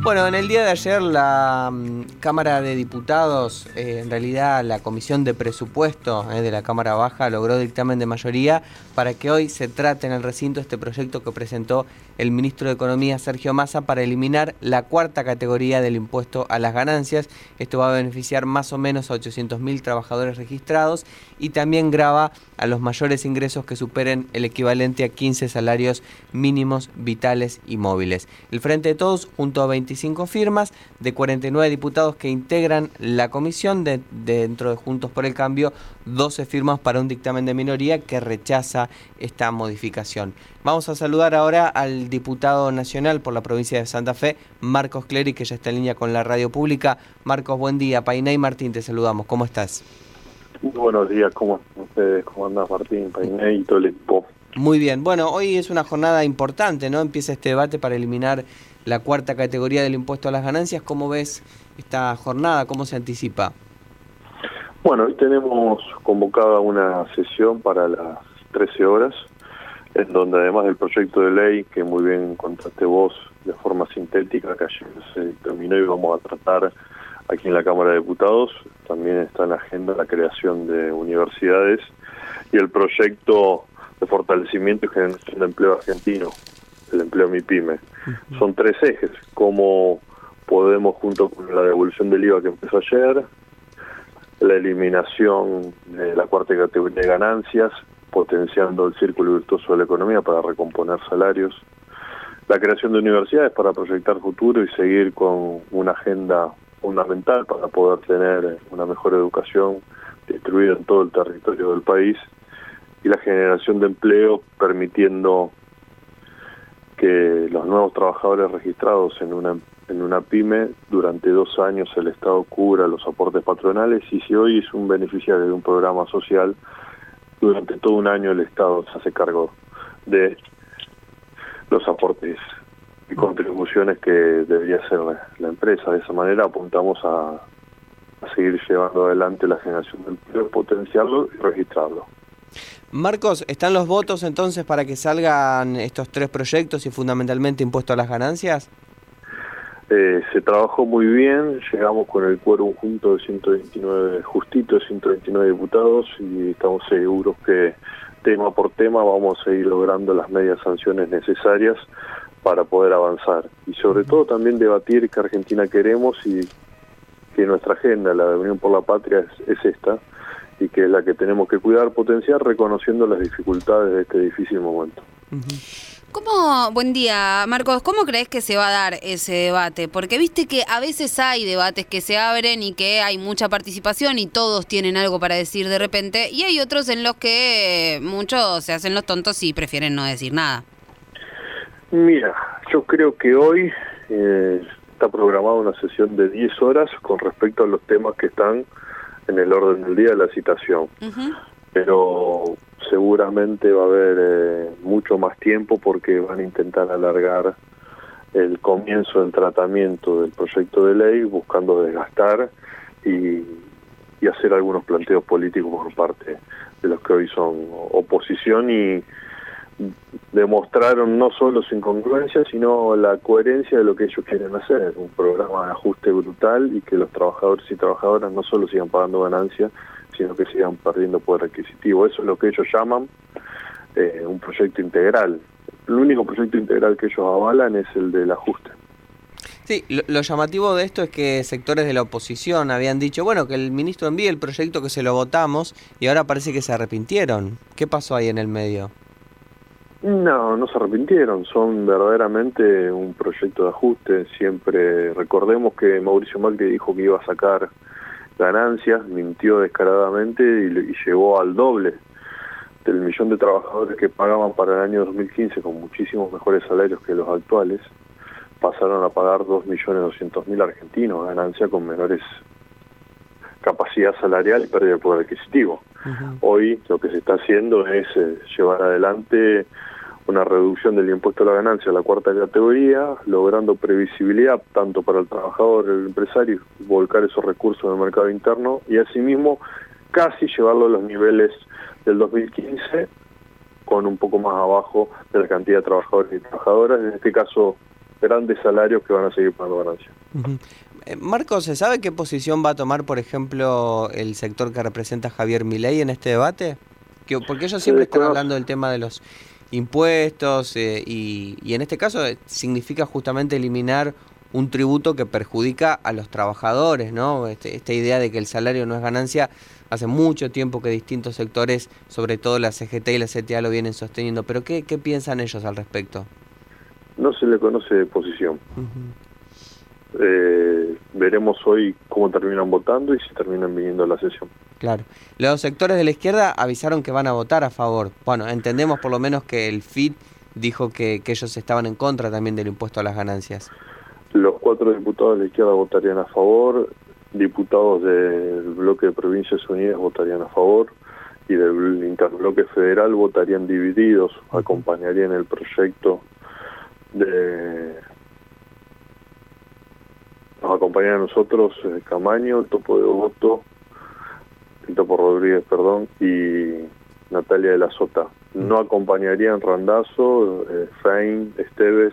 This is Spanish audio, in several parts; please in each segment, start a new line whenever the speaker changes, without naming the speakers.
Bueno, en el día de ayer la Cámara de Diputados, en realidad la Comisión de Presupuesto de la Cámara Baja logró dictamen de mayoría para que hoy se trate en el recinto este proyecto que presentó el ministro de Economía, Sergio Massa, para eliminar la cuarta categoría del impuesto a las ganancias. Esto va a beneficiar más o menos a 800.000 trabajadores registrados y también grava a los mayores ingresos que superen el equivalente a 15 salarios mínimos vitales y móviles. El Frente de Todos, junto a 25 firmas de 49 diputados que integran la comisión, dentro de Juntos por el Cambio, 12 firmas para un dictamen de minoría que rechaza esta modificación. Vamos a saludar ahora al diputado nacional por la provincia de Santa Fe, Marcos Clery, que ya está en línea con la radio pública. Marcos, buen día. Painé y Martín, te saludamos. ¿Cómo estás?
Muy buenos días. ¿Cómo están ustedes? ¿Cómo andás, Martín, Painé y todo el equipo?
Muy bien. Bueno, hoy es una jornada importante, ¿no? Empieza este debate para eliminar la cuarta categoría del impuesto a las ganancias. ¿Cómo ves esta jornada? ¿Cómo se anticipa?
Bueno, hoy tenemos convocada una sesión para las 13 horas, en donde además del proyecto de ley, que muy bien contaste vos de forma sintética, que ayer se terminó y vamos a tratar aquí en la Cámara de Diputados, también está en la agenda la creación de universidades y el proyecto de fortalecimiento y generación de empleo argentino, el empleo MIPYME. Son tres ejes: cómo podemos, junto con la devolución del IVA que empezó ayer, la eliminación de la cuarta categoría de ganancias, potenciando el círculo virtuoso de la economía para recomponer salarios, la creación de universidades para proyectar futuro y seguir con una agenda fundamental para poder tener una mejor educación distribuida en todo el territorio del país, y la generación de empleo permitiendo que los nuevos trabajadores registrados en una pyme, durante 2 años el Estado cubra los aportes patronales, y si hoy es un beneficiario de un programa social, durante todo un año el Estado se hace cargo de los aportes y contribuciones que debería hacer la empresa. De esa manera apuntamos a seguir llevando adelante la generación de empleo, potenciarlo y registrarlo.
Marcos, ¿están los votos entonces para que salgan estos tres proyectos y fundamentalmente impuesto a las ganancias?
Se trabajó muy bien, llegamos con el quórum junto de 129, justito de 129 diputados, y estamos seguros que tema por tema vamos a ir logrando las medias sanciones necesarias para poder avanzar. Y sobre todo también debatir qué Argentina queremos y que nuestra agenda, la de Unión por la Patria, es esta, y que es la que tenemos que cuidar, potenciar, reconociendo las dificultades de este difícil momento.
Buen día, Marcos, ¿cómo crees que se va a dar ese debate? Porque viste que a veces hay debates que se abren y que hay mucha participación y todos tienen algo para decir de repente, y hay otros en los que muchos se hacen los tontos y prefieren no decir nada.
Mira, yo creo que hoy está programada una sesión de 10 horas con respecto a los temas que están en el orden del día de la citación. Pero seguramente va a haber mucho más tiempo, porque van a intentar alargar el comienzo del tratamiento del proyecto de ley, buscando desgastar y hacer algunos planteos políticos por parte de los que hoy son oposición, y demostraron no solo su incongruencia, sino la coherencia de lo que ellos quieren hacer: un programa de ajuste brutal, y que los trabajadores y trabajadoras no solo sigan pagando ganancias, sino que sigan perdiendo poder adquisitivo. Eso es lo que ellos llaman un proyecto integral. El único proyecto integral que ellos avalan es el del ajuste.
Sí, lo llamativo de esto es que sectores de la oposición habían dicho, bueno, que el ministro envíe el proyecto, que se lo votamos, y ahora parece que se arrepintieron. ¿Qué pasó ahí en el medio?
No se arrepintieron, son verdaderamente un proyecto de ajuste. Siempre recordemos que Mauricio Macri dijo que iba a sacar ganancias, mintió descaradamente y llevó al doble del millón de trabajadores que pagaban para el año 2015 con muchísimos mejores salarios que los actuales. Pasaron a pagar 2.200.000 argentinos ganancia, con menores capacidad salarial y pérdida de poder adquisitivo. Hoy lo que se está haciendo es llevar adelante una reducción del impuesto a la ganancia a la cuarta categoría, logrando previsibilidad tanto para el trabajador, el empresario, volcar esos recursos en el mercado interno, y asimismo casi llevarlo a los niveles del 2015, con un poco más abajo de la cantidad de trabajadores y trabajadoras. En este caso grandes salarios que van a seguir pagando ganancias.
Uh-huh. Marcos, ¿se sabe qué posición va a tomar, por ejemplo, el sector que representa Javier Milei en este debate? Porque ellos siempre están hablando del tema de los impuestos y en este caso significa justamente eliminar un tributo que perjudica a los trabajadores, ¿no? Esta idea de que el salario no es ganancia, hace mucho tiempo que distintos sectores, sobre todo la CGT y la CTA, lo vienen sosteniendo. Pero ¿qué piensan ellos al respecto?
No se le conoce posición.
Uh-huh.
Veremos hoy cómo terminan votando y si terminan viniendo a la sesión.
Claro. Los sectores de la izquierda avisaron que van a votar a favor. Bueno, entendemos por lo menos que el FIT dijo que ellos estaban en contra también del impuesto a las ganancias.
Los 4 diputados de la izquierda votarían a favor, diputados del bloque de Provincias Unidas votarían a favor y del interbloque federal votarían divididos, acompañarían el proyecto nos acompañan a nosotros Camaño, Topo Rodríguez, y Natalia de la Sota. No acompañarían Randazzo, Fein, Esteves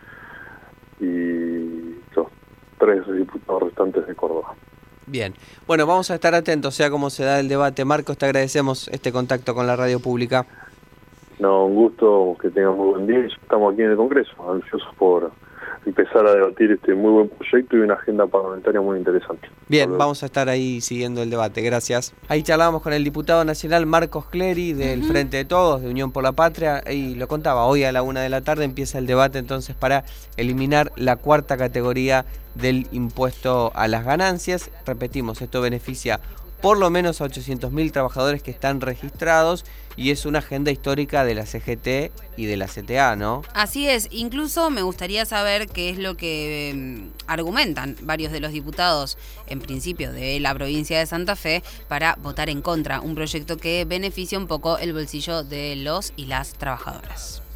y los 3 diputados restantes de Córdoba.
Bien, bueno, vamos a estar atentos, sea como se da el debate. Marcos, te agradecemos este contacto con la radio pública.
No, un gusto, que tengan muy buen día. Estamos aquí en el Congreso, ansiosos por empezar a debatir este muy buen proyecto y una agenda parlamentaria muy interesante.
Bien, vamos a estar ahí siguiendo el debate, gracias. Ahí charlábamos con el diputado nacional Marcos Clery del Frente de Todos, de Unión por la Patria, y lo contaba, hoy a la 1:00 p.m. empieza el debate entonces para eliminar la 4ª categoría del impuesto a las ganancias. Repetimos, esto beneficia por lo menos a 800.000 trabajadores que están registrados y es una agenda histórica de la CGT y de la CTA, ¿no?
Así es, incluso me gustaría saber qué es lo que argumentan varios de los diputados, en principio de la provincia de Santa Fe, para votar en contra un proyecto que beneficia un poco el bolsillo de los y las trabajadoras.